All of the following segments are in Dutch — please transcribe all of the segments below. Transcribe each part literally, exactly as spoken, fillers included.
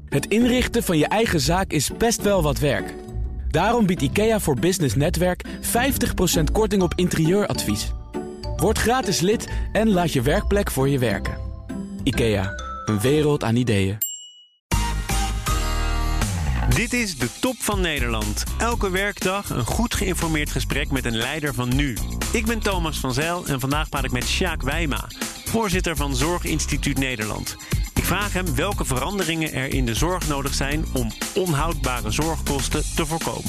Het inrichten van je eigen zaak is best wel wat werk. Daarom biedt IKEA voor Business Netwerk vijftig procent korting op interieuradvies. Word gratis lid en laat je werkplek voor je werken. IKEA, een wereld aan ideeën. Dit is de Top van Nederland. Elke werkdag een goed geïnformeerd gesprek met een leider van nu. Ik ben Thomas van Zijl en vandaag praat ik met Sjaak Wijma, voorzitter van Zorginstituut Nederland. Ik vraag hem welke veranderingen er in de zorg nodig zijn om onhoudbare zorgkosten te voorkomen.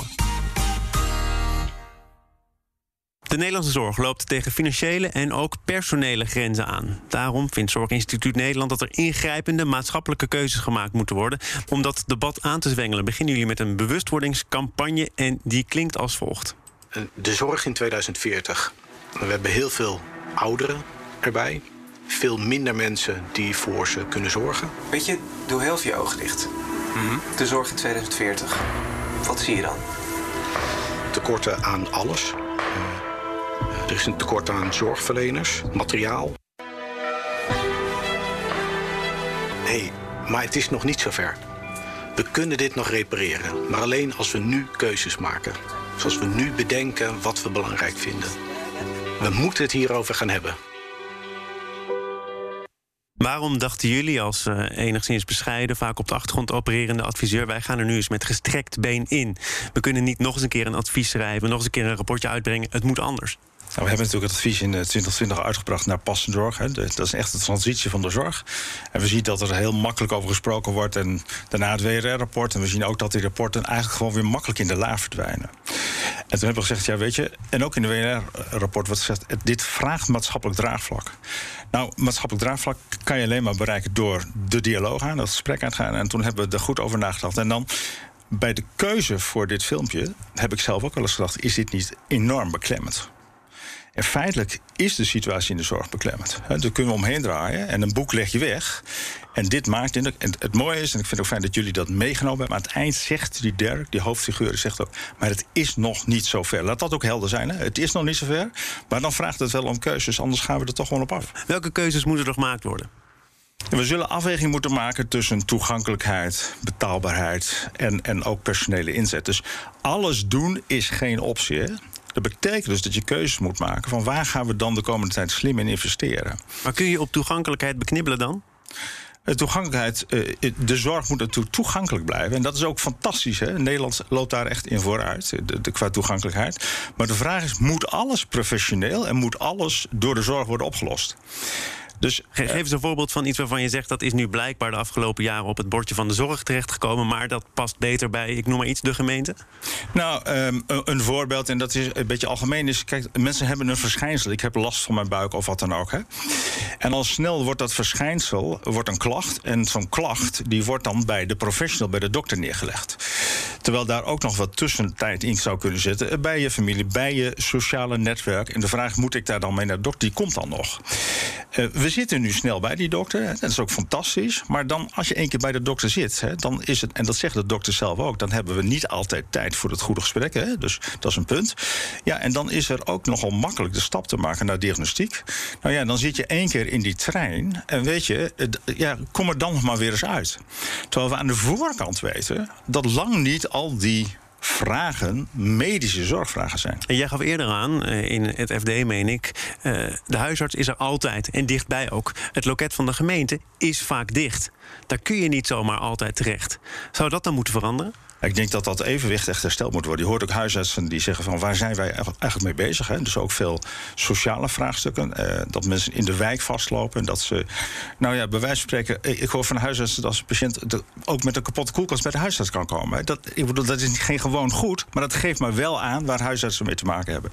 De Nederlandse zorg loopt tegen financiële en ook personele grenzen aan. Daarom vindt Zorginstituut Nederland dat er ingrijpende maatschappelijke keuzes gemaakt moeten worden. Om dat debat aan te zwengelen beginnen jullie met een bewustwordingscampagne en die klinkt als volgt. De zorg in tweeduizend veertig. We hebben heel veel ouderen erbij. Veel minder mensen die voor ze kunnen zorgen. Weet je, doe heel veel je ogen dicht. Mm-hmm. De zorg in tweeduizend veertig. Wat zie je dan? Tekorten aan alles. Er is een tekort aan zorgverleners, materiaal. Nee, maar het is nog niet zover. We kunnen dit nog repareren, maar alleen als we nu keuzes maken. Zoals we nu bedenken wat we belangrijk vinden. We moeten het hierover gaan hebben. Waarom dachten jullie als uh, enigszins bescheiden, vaak op de achtergrond opererende adviseur, wij gaan er nu eens met gestrekt been in. We kunnen niet nog eens een keer een advies schrijven, nog eens een keer een rapportje uitbrengen. Het moet anders. Nou, we hebben natuurlijk het advies in twintig twintig uitgebracht naar passende zorg. Hè. Dat is echt de transitie van de zorg. En we zien dat er heel makkelijk over gesproken wordt. En daarna het W R R-rapport. En we zien ook dat die rapporten eigenlijk gewoon weer makkelijk in de la verdwijnen. En toen hebben we gezegd, ja weet je, en ook in de W R R-rapport wordt gezegd, dit vraagt maatschappelijk draagvlak. Nou, maatschappelijk draagvlak kan je alleen maar bereiken door de dialoog aan, dat gesprek aan te gaan. En toen hebben we er goed over nagedacht. En dan bij de keuze voor dit filmpje heb ik zelf ook wel eens gedacht, is dit niet enorm beklemmend? En feitelijk is de situatie in de zorg beklemmend. Daar kunnen we omheen draaien en een boek leg je weg. En dit maakt... En het mooie is, en ik vind het ook fijn dat jullie dat meegenomen hebben, aan het eind zegt die Dirk, die hoofdfiguur, zegt ook, maar het is nog niet zover. Laat dat ook helder zijn. Hè? Het is nog niet zover, maar dan vraagt het wel om keuzes, anders gaan we er toch gewoon op af. Welke keuzes moeten er gemaakt worden? We zullen afweging moeten maken tussen toegankelijkheid, betaalbaarheid en, en ook personele inzet. Dus alles doen is geen optie, hè? Dat betekent dus dat je keuzes moet maken van waar gaan we dan de komende tijd slim in investeren. Maar kun je op toegankelijkheid beknibbelen dan? De toegankelijkheid, de zorg moet natuurlijk toegankelijk blijven. En dat is ook fantastisch. Hè? Nederland loopt daar echt in vooruit, de, de, qua toegankelijkheid. Maar de vraag is, moet alles professioneel en moet alles door de zorg worden opgelost? Dus, Geef eens een voorbeeld van iets waarvan je zegt, dat is nu blijkbaar de afgelopen jaren op het bordje van de zorg terechtgekomen, maar dat past beter bij, ik noem maar iets, de gemeente? Nou, um, een voorbeeld, en dat is een beetje algemeen, is, kijk, mensen hebben een verschijnsel. Ik heb last van mijn buik of wat dan ook. Hè? En al snel wordt dat verschijnsel, wordt een klacht, en zo'n klacht die wordt dan bij de professional, bij de dokter neergelegd. Terwijl daar ook nog wat tussentijd in zou kunnen zitten, bij je familie, bij je sociale netwerk. En de vraag, moet ik daar dan mee naar de dokter, die komt dan nog. Uh, we zitten nu snel bij die dokter, hè, dat is ook fantastisch. Maar dan, als je één keer bij de dokter zit, hè, dan is het, en dat zegt de dokter zelf ook, dan hebben we niet altijd tijd voor het goede gesprek. Hè, dus dat is een punt. Ja, en dan is er ook nogal makkelijk de stap te maken naar diagnostiek. Nou ja, dan zit je één keer in die trein en weet je, ja, kom er dan nog maar weer eens uit. Terwijl we aan de voorkant weten dat lang niet al die vragen medische zorgvragen zijn. En jij gaf eerder aan, in het F D meen ik, de huisarts is er altijd en dichtbij ook. Het loket van de gemeente is vaak dicht. Daar kun je niet zomaar altijd terecht. Zou dat dan moeten veranderen? Ik denk dat dat evenwicht echt hersteld moet worden. Je hoort ook huisartsen die zeggen van waar zijn wij eigenlijk mee bezig. Hè? Dus ook veel sociale vraagstukken. Eh, dat mensen in de wijk vastlopen. Dat ze, nou ja, bij wijze van spreken, ik hoor van huisartsen dat als een patiënt de, ook met een kapotte koelkast bij de huisarts kan komen. Dat, ik bedoel, dat is geen gewoon goed, maar dat geeft maar wel aan waar huisartsen mee te maken hebben.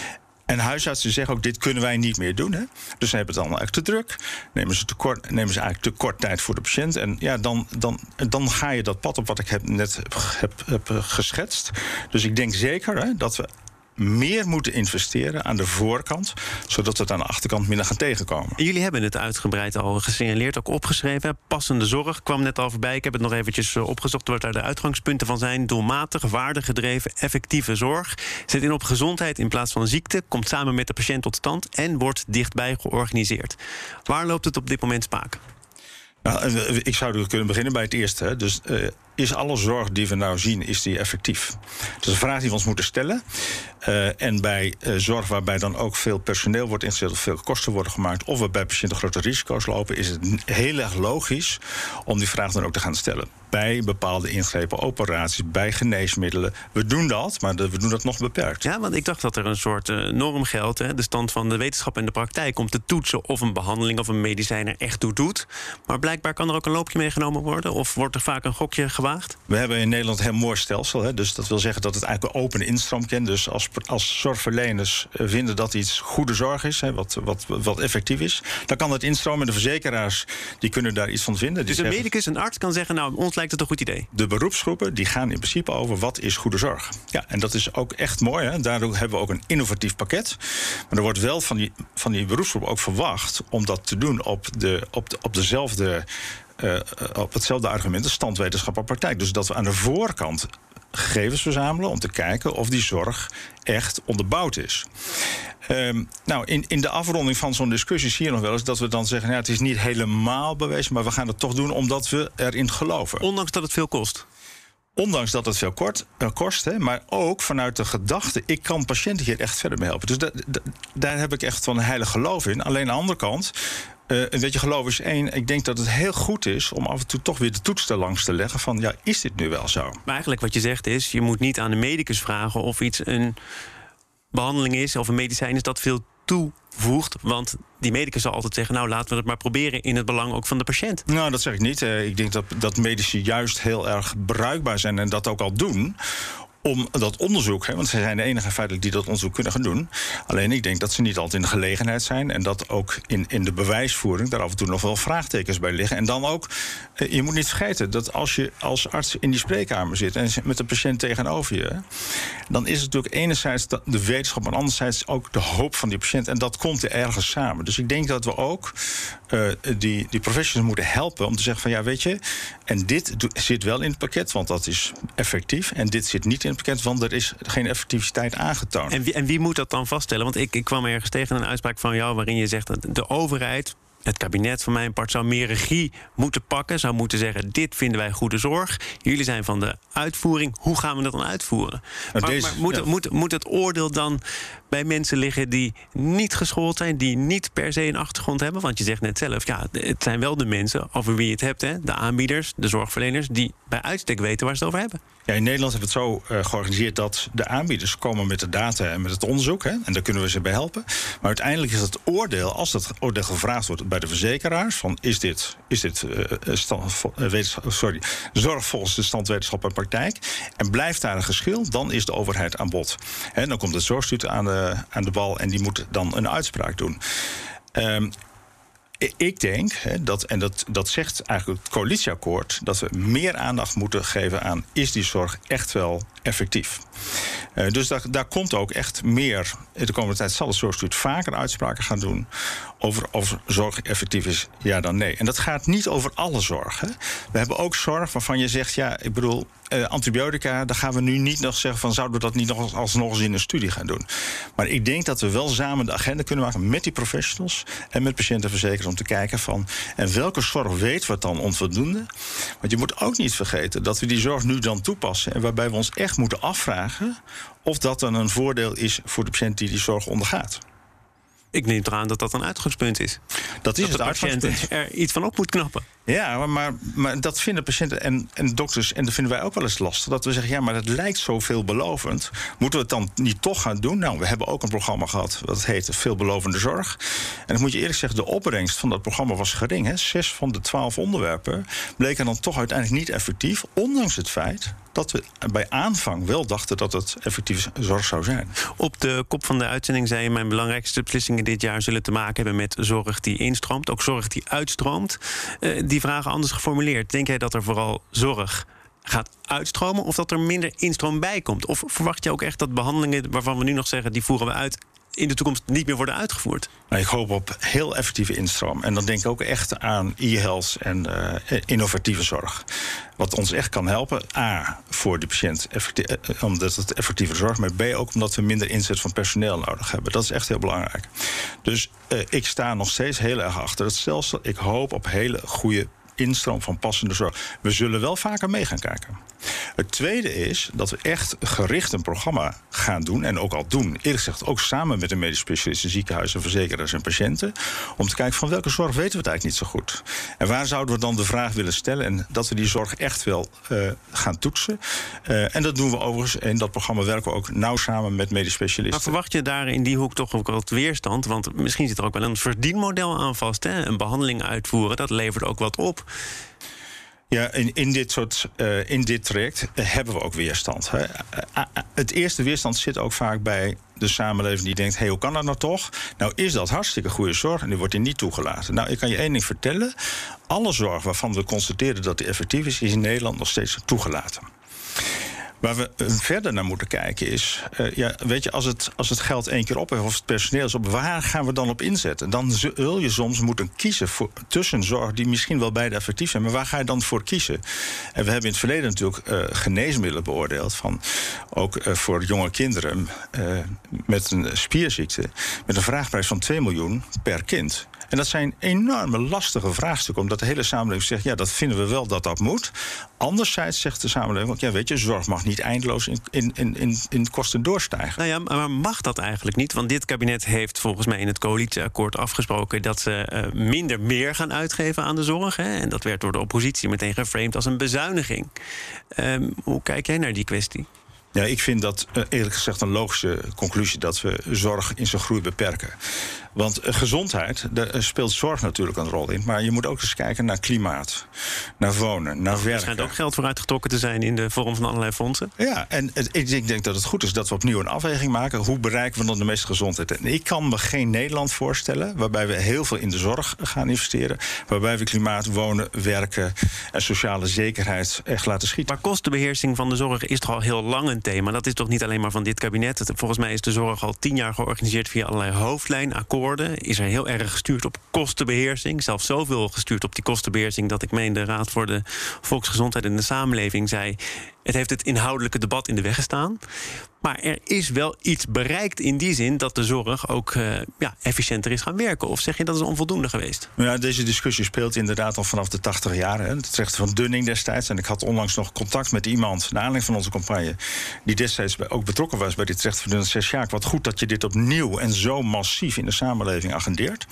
En huisartsen zeggen ook, dit kunnen wij niet meer doen. Hè? Dus ze hebben het dan eigenlijk te druk. Nemen ze, te kort, nemen ze eigenlijk te kort tijd voor de patiënt. En ja, dan, dan, dan ga je dat pad op wat ik heb, net heb, heb geschetst. Dus ik denk zeker hè, dat we meer moeten investeren aan de voorkant, zodat we het aan de achterkant minder gaan tegenkomen. Jullie hebben het uitgebreid al gesignaleerd, ook opgeschreven. Passende zorg kwam net al voorbij. Ik heb het nog eventjes opgezocht wat daar de uitgangspunten van zijn. Doelmatig, waardegedreven, effectieve zorg. Zet in op gezondheid in plaats van ziekte. Komt samen met de patiënt tot stand en wordt dichtbij georganiseerd. Waar loopt het op dit moment spaak? Nou, ik zou kunnen beginnen bij het eerste. Hè. Dus uh, is alle zorg die we nou zien, is die effectief? Dat is een vraag die we ons moeten stellen. Uh, en bij uh, zorg waarbij dan ook veel personeel wordt ingezet... of veel kosten worden gemaakt... of waarbij patiënten grote risico's lopen... is het heel erg logisch om die vraag dan ook te gaan stellen. Bij bepaalde ingrepen, operaties, bij geneesmiddelen. We doen dat, maar we doen dat nog beperkt. Ja, want ik dacht dat er een soort uh, norm geldt... Hè, de stand van de wetenschap en de praktijk... om te toetsen of een behandeling of een medicijn er echt toe doet. Maar blijkbaar kan er ook een loopje meegenomen worden... of wordt er vaak een gokje gewaagd? We hebben in Nederland een heel mooi stelsel. Hè, dus dat wil zeggen dat het eigenlijk een open instroom kent. Dus als, als zorgverleners vinden dat iets goede zorg is... Hè, wat, wat, wat effectief is, dan kan dat instromen. En de verzekeraars die kunnen daar iets van vinden. Dus een zeggen, medicus, een arts kan zeggen... nou, ons lijkt het een goed idee. De beroepsgroepen die gaan in principe over wat is goede zorg. Ja, en dat is ook echt mooi. Hè. Daardoor hebben we ook een innovatief pakket. Maar er wordt wel van die, van die beroepsgroep ook verwacht... om dat te doen op, de, op, de, op dezelfde... Uh, op hetzelfde argument, de stand wetenschap en praktijk. Dus dat we aan de voorkant gegevens verzamelen... om te kijken of die zorg echt onderbouwd is. Um, nou, in, in de afronding van zo'n discussie zie je nog wel eens... dat we dan zeggen, nou, het is niet helemaal bewezen... maar we gaan het toch doen omdat we erin geloven. Ondanks dat het veel kost? Ondanks dat het veel kort, uh, kost, hè, maar ook vanuit de gedachte... ik kan patiënten hier echt verder mee helpen. Dus da, da, daar heb ik echt van een heilig geloof in. Alleen aan de andere kant... Uh, een beetje geloof is één. Ik denk dat het heel goed is om af en toe toch weer de toets er langs te leggen... van, ja, is dit nu wel zo? Maar eigenlijk wat je zegt is... je moet niet aan de medicus vragen of iets een behandeling is... of een medicijn is dat veel toevoegt. Want die medicus zal altijd zeggen... nou, laten we het maar proberen in het belang ook van de patiënt. Nou, dat zeg ik niet. Uh, ik denk dat, dat medici juist heel erg bruikbaar zijn... en dat ook al doen... om dat onderzoek, hè, want ze zijn de enige feitelijk die dat onderzoek kunnen gaan doen. Alleen ik denk dat ze niet altijd in de gelegenheid zijn... en dat ook in, in de bewijsvoering daar af en toe nog wel vraagtekens bij liggen. En dan ook, je moet niet vergeten dat als je als arts in die spreekkamer zit... en met de patiënt tegenover je... dan is het natuurlijk enerzijds de wetenschap... en anderzijds ook de hoop van die patiënt. En dat komt er ergens samen. Dus ik denk dat we ook uh, die, die professionals moeten helpen... om te zeggen van, ja, weet je... en dit zit wel in het pakket, want dat is effectief... en dit zit niet in het pakket, want er is geen effectiviteit aangetoond. En wie, en wie moet dat dan vaststellen? Want ik, ik kwam ergens tegen een uitspraak van jou... waarin je zegt dat de overheid, het kabinet van mijn part... zou meer regie moeten pakken, zou moeten zeggen... dit vinden wij goede zorg, jullie zijn van de uitvoering... hoe gaan we dat dan uitvoeren? Maar, Deze, maar moet, ja. moet, moet het oordeel dan bij mensen liggen die niet geschoold zijn... die niet per se een achtergrond hebben? Want je zegt net zelf, ja, het zijn wel de mensen over wie je het hebt... Hè, de aanbieders, de zorgverleners... die bij uitstek weten waar ze het over hebben. Ja, in Nederland hebben we het zo uh, georganiseerd dat de aanbieders komen met de data en met het onderzoek. Hè, en daar kunnen we ze bij helpen. Maar uiteindelijk is het oordeel, als dat oordeel gevraagd wordt bij de verzekeraars... van is dit, is dit uh, stand, uh, sorry, zorg volgens de stand wetenschap en praktijk... en blijft daar een geschil, dan is de overheid aan bod. En dan komt het zorgstuur aan de, aan de bal en die moet dan een uitspraak doen. Um, Ik denk, hè, dat, en dat, dat zegt eigenlijk het coalitieakkoord... dat we meer aandacht moeten geven aan... is die zorg echt wel effectief? Uh, dus daar, daar komt ook echt meer... in de komende tijd zal het zorgstuur vaker uitspraken gaan doen... over of zorg effectief is, ja dan nee. En dat gaat niet over alle zorg. Hè. We hebben ook zorg waarvan je zegt... ja, ik bedoel, uh, antibiotica... daar gaan we nu niet nog zeggen van... zouden we dat niet nog alsnog eens in een studie gaan doen? Maar ik denk dat we wel samen de agenda kunnen maken... met die professionals en met patiëntenverzekeraars... om te kijken van... en welke zorg weten we dan onvoldoende? Want je moet ook niet vergeten dat we die zorg nu dan toepassen... en waarbij we ons echt moeten afvragen... of dat dan een voordeel is voor de patiënt die die zorg ondergaat. Ik neem eraan dat dat een uitgangspunt is. Dat is dat de patiënt er iets van op moet knappen. Ja, maar, maar dat vinden patiënten en, en dokters... en dat vinden wij ook wel eens lastig. Dat we zeggen, ja, maar het lijkt zo veelbelovend. Moeten we het dan niet toch gaan doen? Nou, we hebben ook een programma gehad... dat heet Veelbelovende Zorg. En dan moet je eerlijk zeggen, de opbrengst van dat programma was gering. Hè? Zes van de twaalf onderwerpen bleken dan toch uiteindelijk niet effectief... ondanks het feit dat we bij aanvang wel dachten... dat het effectieve zorg zou zijn. Op de kop van de uitzending zei je... mijn belangrijkste beslissingen dit jaar zullen te maken hebben... met zorg die instroomt, ook zorg die uitstroomt. Uh, die vragen anders geformuleerd. Denk jij dat er vooral zorg gaat uitstromen... of dat er minder instroom bij komt? Of verwacht je ook echt dat behandelingen waarvan we nu nog zeggen... die voeren we uit, in de toekomst niet meer worden uitgevoerd? Nou, ik hoop op heel effectieve instroom. En dan denk ik ook echt aan e-health en uh, innovatieve zorg. Wat ons echt kan helpen. A, voor de patiënt, effectief, omdat het effectieve zorg... maar B, ook omdat we minder inzet van personeel nodig hebben. Dat is echt heel belangrijk. Dus uh, ik sta nog steeds heel erg achter het stelsel. Ik hoop op hele goede instroom van passende zorg. We zullen wel vaker mee gaan kijken. Het tweede is dat we echt gericht een programma gaan doen, en ook al doen, eerlijk gezegd ook samen met de medisch specialisten, ziekenhuizen, verzekeraars en patiënten, om te kijken van welke zorg weten we het eigenlijk niet zo goed. En waar zouden we dan de vraag willen stellen en dat we die zorg echt wel uh, gaan toetsen. Uh, en dat doen we overigens, in dat programma werken we ook nauw samen met medisch specialisten. Maar verwacht je daar in die hoek toch ook wat weerstand? Want misschien zit er ook wel een verdienmodel aan vast. Hè? Een behandeling uitvoeren, dat levert ook wat op. Ja, in, in, dit soort, uh, in dit traject hebben we ook weerstand. Hè. Uh, uh, het eerste weerstand zit ook vaak bij de samenleving die denkt, hé, hey, hoe kan dat nou toch? Nou is dat hartstikke goede zorg en die wordt hier niet toegelaten. Nou, ik kan je één ding vertellen. Alle zorg waarvan we constateren dat die effectief is, is in Nederland nog steeds toegelaten. Waar we verder naar moeten kijken is, uh, ja, weet je, als het, als het geld één keer op heeft of het personeel is op, waar gaan we dan op inzetten? Dan zul je soms moeten kiezen voor, tussen zorg die misschien wel beide effectief zijn, maar waar ga je dan voor kiezen? En we hebben in het verleden natuurlijk uh, geneesmiddelen beoordeeld, van ook uh, voor jonge kinderen uh, met een spierziekte, met een vraagprijs van twee miljoen per kind. En dat zijn enorme lastige vraagstukken, omdat de hele samenleving zegt, ja, dat vinden we wel dat dat moet. Anderzijds zegt de samenleving ook, ja, weet je, zorg mag niet eindeloos in, in, in, in kosten doorstijgen. Nou ja, maar mag dat eigenlijk niet? Want dit kabinet heeft volgens mij in het coalitieakkoord afgesproken dat ze uh, minder meer gaan uitgeven aan de zorg. Hè? En dat werd door de oppositie meteen geframed als een bezuiniging. Um, hoe kijk jij naar die kwestie? Ja, ik vind dat uh, eerlijk gezegd een logische conclusie dat we zorg in zijn groei beperken. Want uh, gezondheid, daar uh, speelt zorg natuurlijk een rol in. Maar je moet ook eens kijken naar klimaat, naar wonen, naar werken. Er schijnt ook geld voor uitgetrokken te zijn in de vorm van allerlei fondsen. Ja, en het, ik, ik denk dat het goed is dat we opnieuw een afweging maken. Hoe bereiken we dan de meeste gezondheid? En ik kan me geen Nederland voorstellen waarbij we heel veel in de zorg gaan investeren. Waarbij we klimaat, wonen, werken en sociale zekerheid echt laten schieten. Maar kostenbeheersing van de zorg is toch al heel lang een thema. Dat is toch niet alleen maar van dit kabinet. Volgens mij is de zorg al tien jaar georganiseerd via allerlei hoofdlijnakkoorden. Is er heel erg gestuurd op kostenbeheersing. Zelfs zoveel gestuurd op die kostenbeheersing dat ik meen de Raad voor de Volksgezondheid en de Samenleving zei, het heeft het inhoudelijke debat in de weg gestaan. Maar er is wel iets bereikt in die zin dat de zorg ook uh, ja, efficiënter is gaan werken. Of zeg je dat is onvoldoende geweest? Ja, deze discussie speelt inderdaad al vanaf de tachtig jaren. Hè. Het recht van Dunning destijds. En ik had onlangs nog contact met iemand, naar aanleiding van onze campagne, die destijds ook betrokken was bij dit recht van Dunning. Zegt, Sjaak, wat goed dat je dit opnieuw en zo massief in de samenleving agendeert.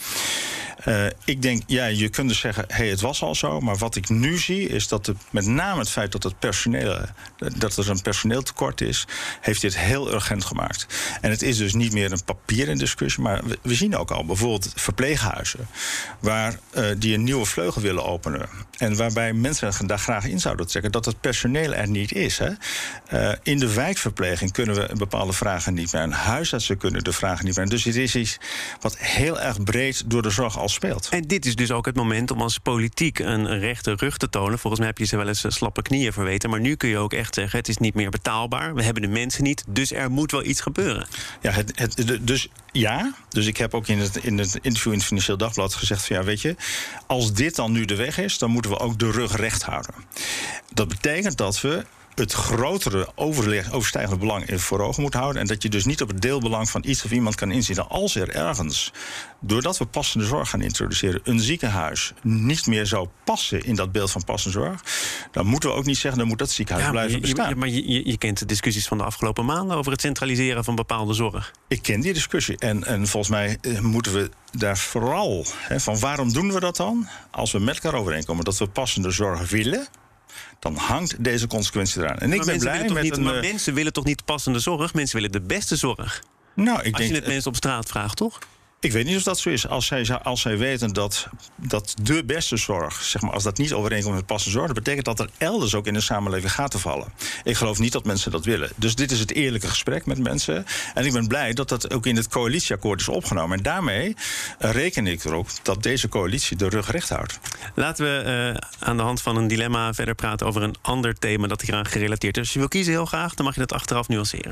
Uh, ik denk, ja, je kunt dus zeggen, hey, het was al zo. Maar wat ik nu zie, is dat het, met name het feit dat, het personeel, dat er een personeeltekort is, heeft dit heel urgent gemaakt. En het is dus niet meer een papieren discussie, maar we, we zien ook al bijvoorbeeld verpleeghuizen, waar uh, die een nieuwe vleugel willen openen. En waarbij mensen daar graag in zouden trekken, dat het personeel er niet is. Hè. Uh, in de wijkverpleging kunnen we bepaalde vragen niet meer. En huisartsen kunnen de vragen niet meer. Dus het is iets wat heel erg breed door de zorg al speelt. En dit is dus ook het moment om als politiek een rechte rug te tonen. Volgens mij heb je ze wel eens slappe knieën verweten. Maar nu kun je ook echt zeggen, het is niet meer betaalbaar. We hebben de mensen niet, dus er moet wel iets gebeuren. Ja, het, het, dus ja. Dus ik heb ook in het, in het interview in het Financieel Dagblad gezegd van ja, weet je, als dit dan nu de weg is, dan moeten we ook de rug recht houden. Dat betekent dat we het grotere overstijgende belang voor ogen moet houden. En dat je dus niet op het deelbelang van iets of iemand kan inzien. Als er ergens, doordat we passende zorg gaan introduceren, een ziekenhuis niet meer zou passen in dat beeld van passende zorg, dan moeten we ook niet zeggen, dan moet dat ziekenhuis ja, blijven je, bestaan. Je, maar je, je kent de discussies van de afgelopen maanden over het centraliseren van bepaalde zorg. Ik ken die discussie. En, en volgens mij eh, moeten we daar vooral, hè, van waarom doen we dat dan? Als we met elkaar overeenkomen dat we passende zorg willen, dan hangt deze consequentie eraan. En ik ben blij met niet, een. Maar mensen willen toch niet passende zorg? Mensen willen de beste zorg. Nou, ik Als denk, je het mensen op straat vraagt, toch? Ik weet niet of dat zo is. Als zij, als zij weten dat, dat de beste zorg, zeg maar, als dat niet overeenkomt met passende zorg, dat betekent dat er elders ook in de samenleving gaten vallen. Ik geloof niet dat mensen dat willen. Dus dit is het eerlijke gesprek met mensen. En ik ben blij dat dat ook in het coalitieakkoord is opgenomen. En daarmee uh, reken ik erop dat deze coalitie de rug recht houdt. Laten we uh, aan de hand van een dilemma verder praten over een ander thema dat hieraan gerelateerd is. Als je wil kiezen heel graag, dan mag je dat achteraf nuanceren.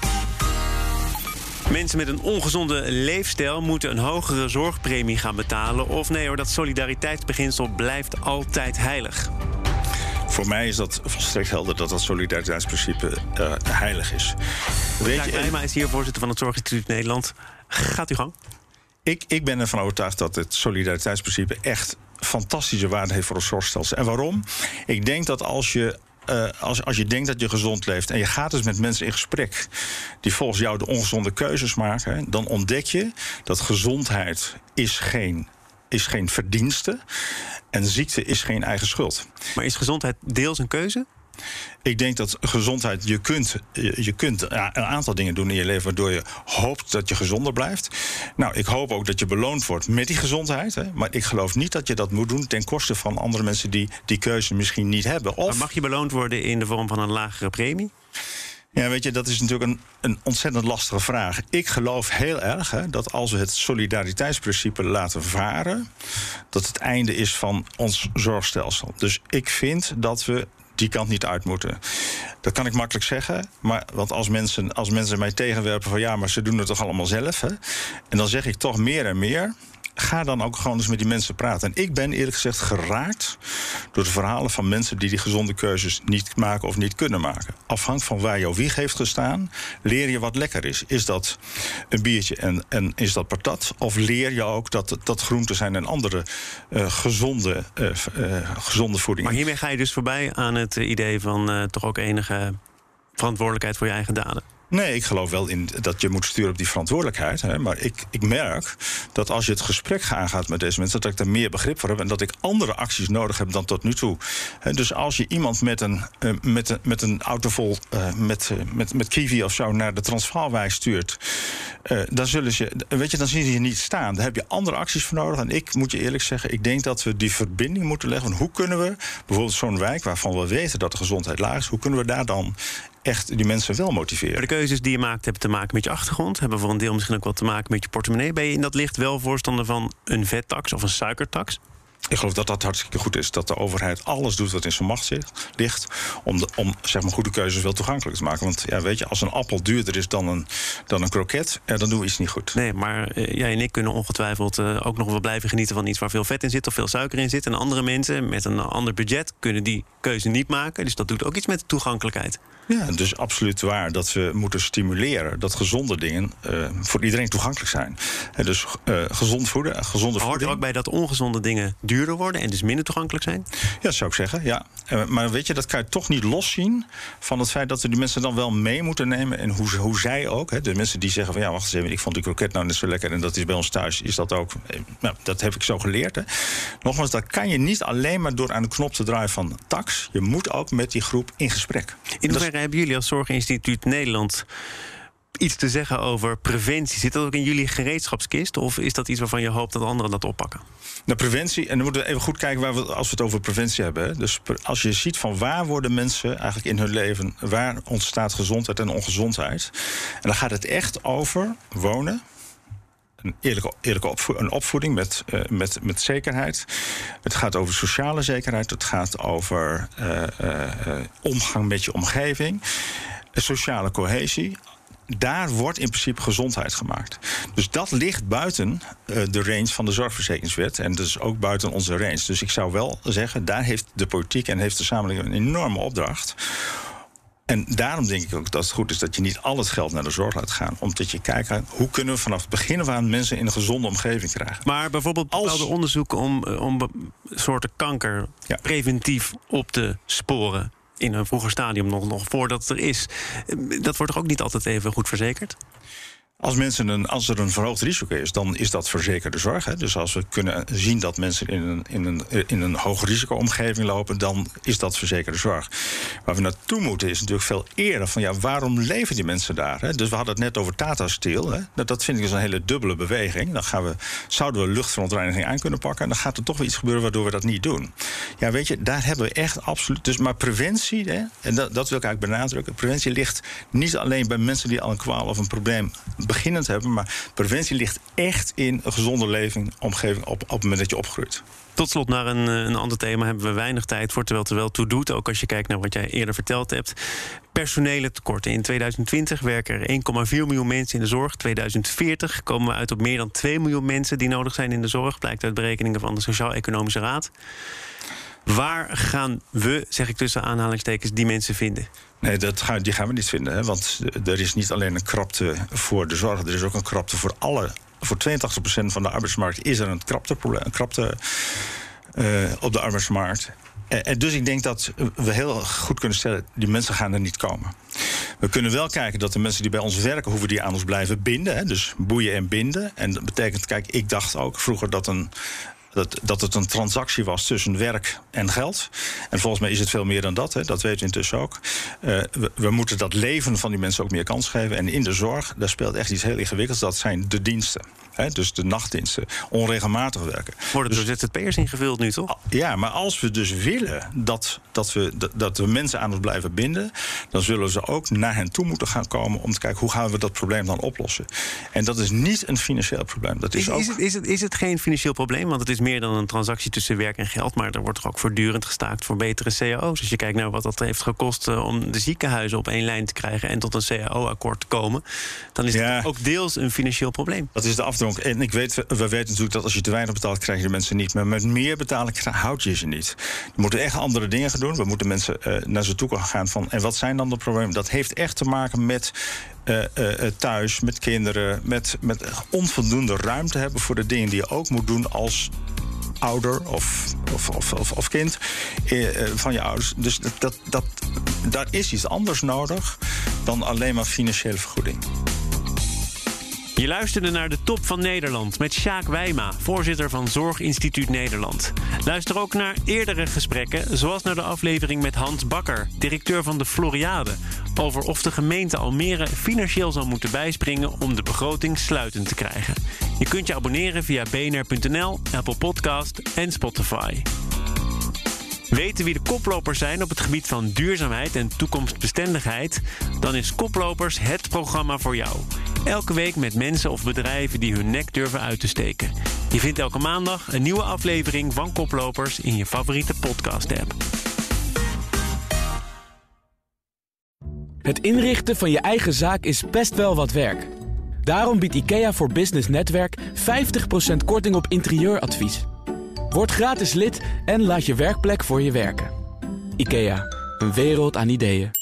Mensen met een ongezonde leefstijl moeten een hogere zorgpremie gaan betalen. Of nee hoor, dat solidariteitsbeginsel blijft altijd heilig. Voor mij is dat volstrekt helder dat dat solidariteitsprincipe uh, heilig is. Weet je, Wijma is hier voorzitter van het Zorginstituut Nederland. Gaat u gang. Ik, ik ben ervan overtuigd dat het solidariteitsprincipe echt fantastische waarde heeft voor het zorgstelsel. En waarom? Ik denk dat als je Uh, als, als je denkt dat je gezond leeft en je gaat dus met mensen in gesprek die volgens jou de ongezonde keuzes maken, hè, dan ontdek je dat gezondheid is geen, is geen verdienste en ziekte is geen eigen schuld. Maar is gezondheid deels een keuze? Ik denk dat gezondheid, je kunt, je, je kunt een aantal dingen doen in je leven waardoor je hoopt dat je gezonder blijft. Nou, ik hoop ook dat je beloond wordt met die gezondheid. Hè, maar ik geloof niet dat je dat moet doen ten koste van andere mensen die die keuze misschien niet hebben. Of, maar mag je beloond worden in de vorm van een lagere premie? Ja, weet je, dat is natuurlijk een, een ontzettend lastige vraag. Ik geloof heel erg hè, dat als we het solidariteitsprincipe laten varen, dat het einde is van ons zorgstelsel. Dus ik vind dat we die kant niet uit moeten. Dat kan ik makkelijk zeggen, maar want als mensen, als mensen mij tegenwerpen van ja, maar ze doen het toch allemaal zelf. Hè? En dan zeg ik toch meer en meer, ga dan ook gewoon eens met die mensen praten. En ik ben eerlijk gezegd geraakt door de verhalen van mensen die die gezonde keuzes niet maken of niet kunnen maken. Afhankelijk van waar jouw wieg heeft gestaan, leer je wat lekker is. Is dat een biertje en, en is dat patat? Of leer je ook dat, dat groenten zijn en andere uh, gezonde, uh, uh, gezonde voeding? Maar hiermee ga je dus voorbij aan het idee van uh, toch ook enige verantwoordelijkheid voor je eigen daden. Nee, ik geloof wel in dat je moet sturen op die verantwoordelijkheid. Hè, maar ik, ik merk dat als je het gesprek aangaat met deze mensen, dat ik er meer begrip voor heb en dat ik andere acties nodig heb dan tot nu toe. He, dus als je iemand met een, uh, met een, met een auto vol uh, met, uh, met, met kiwi of zo naar de Transvaalwijk stuurt, uh, dan zullen ze, weet je, dan zien ze je niet staan. Daar heb je andere acties voor nodig. En ik moet je eerlijk zeggen, ik denk dat we die verbinding moeten leggen. Hoe kunnen we bijvoorbeeld zo'n wijk waarvan we weten dat de gezondheid laag is, hoe kunnen we daar dan echt die mensen wel motiveren? Maar de keuzes die je maakt hebben te maken met je achtergrond, hebben voor een deel misschien ook wat te maken met je portemonnee. Ben je in dat licht wel voorstander van een vettax of een suikertax? Ik geloof dat dat hartstikke goed is. Dat de overheid alles doet wat in zijn macht ligt om, de, om zeg maar, goede keuzes wel toegankelijk te maken. Want ja, weet je, als een appel duurder is dan een, dan een kroket, ja, dan doen we iets niet goed. Nee, maar uh, jij en ik kunnen ongetwijfeld uh, ook nog wel blijven genieten van iets waar veel vet in zit of veel suiker in zit. En andere mensen met een ander budget kunnen die keuze niet maken. Dus dat doet ook iets met de toegankelijkheid. Ja, dus absoluut waar dat we moeten stimuleren dat gezonde dingen uh, voor iedereen toegankelijk zijn. En dus uh, gezond voeden, gezonde voeding. Hoort er ook bij dat ongezonde dingen duurder worden en dus minder toegankelijk zijn? Ja, zou ik zeggen, ja. Uh, maar weet je, dat kan je toch niet loszien van het feit dat we die mensen dan wel mee moeten nemen. En hoe, hoe zij ook, hè, de mensen die zeggen van ja, wacht eens even, ik vond die kroket nou net zo lekker en dat is bij ons thuis, is dat ook. Nou, dat heb ik zo geleerd. Hè. Nogmaals, dat kan je niet alleen maar door aan de knop te draaien van tax. Je moet ook met die groep in gesprek. In hoeverre hebben jullie als Zorginstituut Nederland iets te zeggen over preventie? Zit dat ook in jullie gereedschapskist? Of is dat iets waarvan je hoopt dat anderen dat oppakken? De preventie, en dan moeten we even goed kijken waar we, als we het over preventie hebben. Hè. Dus als je ziet van waar worden mensen eigenlijk in hun leven, waar ontstaat gezondheid en ongezondheid. En dan gaat het echt over wonen. Een eerlijke, eerlijke opvo- een opvoeding met, uh, met, met zekerheid. Het gaat over sociale zekerheid. Het gaat over uh, uh, uh, omgang met je omgeving. Sociale cohesie. Daar wordt in principe gezondheid gemaakt. Dus dat ligt buiten uh, de range van de zorgverzekeringswet. En dus ook buiten onze range. Dus ik zou wel zeggen, daar heeft de politiek en heeft de samenleving een enorme opdracht. En daarom denk ik ook dat het goed is dat je niet al het geld naar de zorg laat gaan. Omdat je kijkt, hoe kunnen we vanaf het begin af aan mensen in een gezonde omgeving krijgen. Maar bijvoorbeeld bepaalde Als... onderzoeken om, om soorten kanker ja. preventief op te sporen in een vroeger stadium, nog, nog voordat het er is. Dat wordt toch ook niet altijd even goed verzekerd? Als, mensen een, als er een verhoogd risico is, dan is dat verzekerde zorg. Hè. Dus als we kunnen zien dat mensen in een, in een, in een hoog risico-omgeving lopen, dan is dat verzekerde zorg. Waar we naartoe moeten is natuurlijk veel eerder van ja, waarom leven die mensen daar? Hè? Dus we hadden het net over Tata Steel. Hè. Dat, dat vind ik dus een hele dubbele beweging. Dan gaan we, zouden we luchtverontreiniging aan kunnen pakken en dan gaat er toch weer iets gebeuren waardoor we dat niet doen. Ja, weet je, daar hebben we echt absoluut. Dus maar preventie, hè, en dat, dat wil ik eigenlijk benadrukken. Preventie ligt niet alleen bij mensen die al een kwaal of een probleem beginnend hebben, maar preventie ligt echt in een gezonde leving, omgeving op, op het moment dat je opgroeit. Tot slot naar een, een ander thema hebben we weinig tijd voor, terwijl het er wel toe doet. Ook als je kijkt naar wat jij eerder verteld hebt. Personele tekorten. In tweeduizend twintig werken er één komma vier miljoen mensen in de zorg. tweeduizend veertig komen we uit op meer dan twee miljoen mensen die nodig zijn in de zorg. Blijkt uit berekeningen van de Sociaal-Economische Raad. Waar gaan we, zeg ik tussen aanhalingstekens, die mensen vinden? Nee, dat gaan, die gaan we niet vinden. Hè? Want er is niet alleen een krapte voor de zorg, er is ook een krapte voor alle. Voor tweeëntachtig procent van de arbeidsmarkt is er een krapte, een krapte uh, op de arbeidsmarkt. En uh, dus ik denk dat we heel goed kunnen stellen, die mensen gaan er niet komen. We kunnen wel kijken dat de mensen die bij ons werken, hoeven die aan ons blijven binden. Hè? Dus boeien en binden. En dat betekent, kijk, ik dacht ook vroeger dat een... Dat, dat het een transactie was tussen werk en geld. En volgens mij is het veel meer dan dat. Hè. Dat weten we intussen ook. Uh, we, we moeten dat leven van die mensen ook meer kans geven. En in de zorg, daar speelt echt iets heel ingewikkelds. Dat zijn de diensten. Hè. Dus de nachtdiensten. Onregelmatig werken. Worden dus, door Z Z P'ers ingevuld nu, toch? Ja, maar als we dus willen dat, dat, we, dat, dat we mensen aan ons blijven binden, dan zullen ze ook naar hen toe moeten gaan komen om te kijken hoe gaan we dat probleem dan oplossen. En dat is niet een financieel probleem. Dat is, is, ook... is, het, is, het, is het geen financieel probleem? Want het is meer dan een transactie tussen werk en geld, maar er wordt toch ook voortdurend gestaakt voor betere C A O's. Als je kijkt naar wat dat heeft gekost uh, om de ziekenhuizen op één lijn te krijgen en tot een C A O-akkoord te komen, dan is ja. het ook deels een financieel probleem. Dat is de afdronk. En ik weet, we weten natuurlijk dat als je te weinig betaalt, krijg je de mensen niet. Maar met meer betalen houd je ze niet. We moeten echt andere dingen gaan doen. We moeten mensen uh, naar ze toe gaan van, en wat zijn dan de problemen? Dat heeft echt te maken met Uh, uh, thuis, met kinderen, met, met onvoldoende ruimte hebben voor de dingen die je ook moet doen als ouder of, of, of, of, of kind uh, van je ouders. Dus dat, dat, dat, daar is iets anders nodig dan alleen maar financiële vergoeding. Je luisterde naar de Top van Nederland met Sjaak Wijma, voorzitter van Zorginstituut Nederland. Luister ook naar eerdere gesprekken, zoals naar de aflevering met Hans Bakker, directeur van de Floriade, over of de gemeente Almere financieel zal moeten bijspringen om de begroting sluitend te krijgen. Je kunt je abonneren via b n r punt n l, Apple Podcast en Spotify. Weten wie de koplopers zijn op het gebied van duurzaamheid en toekomstbestendigheid? Dan is Koplopers het programma voor jou. Elke week met mensen of bedrijven die hun nek durven uit te steken. Je vindt elke maandag een nieuwe aflevering van Koplopers in je favoriete podcast-app. Het inrichten van je eigen zaak is best wel wat werk. Daarom biedt IKEA voor Business Netwerk vijftig procent korting op interieuradvies. Word gratis lid en laat je werkplek voor je werken. IKEA, een wereld aan ideeën.